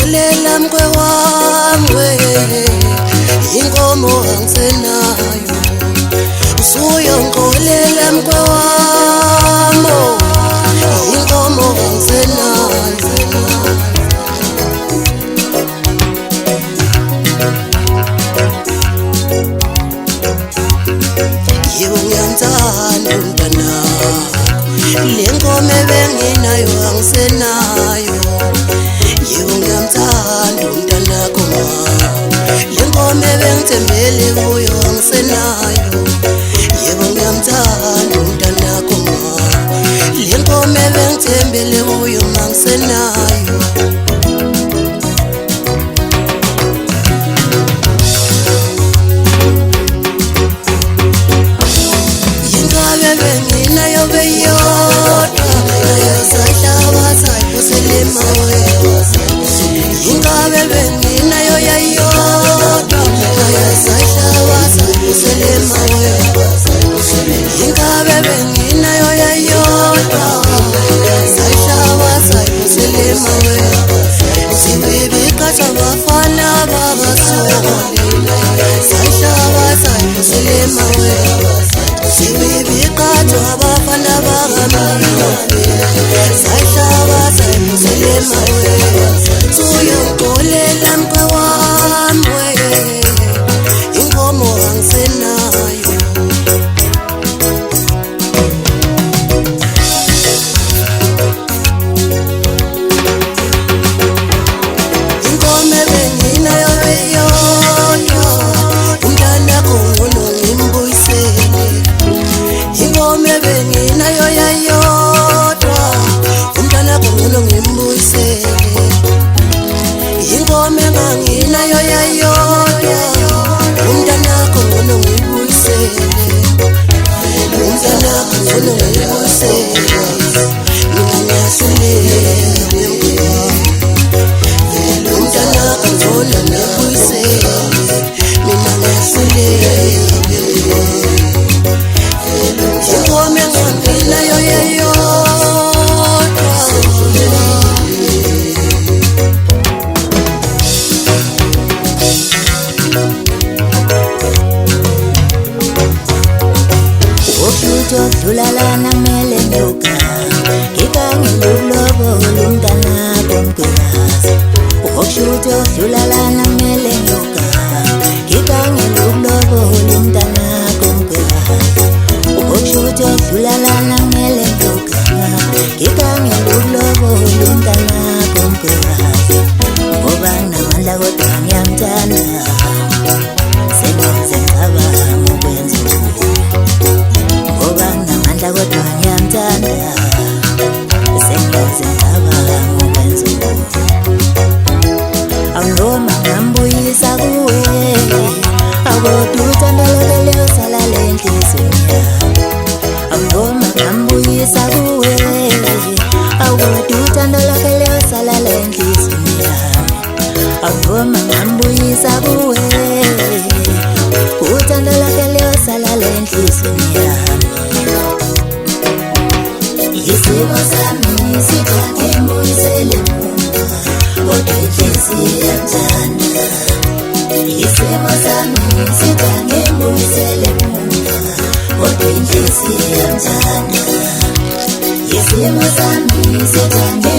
uyongigolela mkwe wami inkomo angisenayo usuyongigolela mkwe wami inkomo angisenayo yebo ngiyamthanda umntanakho le nkomo ebenginayo angisenayo yebo ngiyamthanda umntanakho le nkomo ebengithembele kuyo angisenayo yebo ngiyamthanda umntanakho le nkomo ebengithembele kuyo angisenayo ingabe benginayo yayodwa ayasahlaba sayiselema ingabe benginayo yayodwa sayihlaba sayiselema sibibikaza bafana babasole sayihlaba sayiselema sibibikaza bafana bagamile sayihlaba sayiselema uyongigolela mkwe wami inkomo angisenayo inkomo ebenginayo eyodwa umntanakho ngcono ngimbuyisele inkomo ebenginayo yayodwa umntanakho ngcono ngimbuyisele inkomo enganginayo yayodwa umntanakho ngcono ngiyibuyisele umntanakho ngcono ngiyibuyisele mina ngiyahluleka umntanakho ngcono ngiyibuyisele mina ngiyahluleka inkomo enganginayo yayodwa Dulalana mele nyoka Kikangilulobo lumtanakho mkwebazi Ukushuto dulalana mele nyoka Kikangilulobo lumtanakho mkwebazi Ukushuto dulalana mele nyoka Kikangilulobo lumtanakho mkwebazi Ngoba ngamandla kodwa ngiyamthanda Sengenze ngaba ngokwenza kodwa ngiyamthanda sengenze ngaba ngokwenza awunoma ngambuyisa kuwe akodwa uthando lwakhe luyosala lenhliziyo yami awunoma ngambuyisa kuwe akodwa uthando lwakhe luyosala lenhliziyo yami awunoma ngambuyisa kuwe uthando lwakhe luyosala lenhliziyo yami isimo sami sithathe mbuyisele emuva kodwa inhliziyo iyamthanda isimo sami sithathe mbuyisele emuva kodwa inhliziyo iyamthanda isimo sami sithathe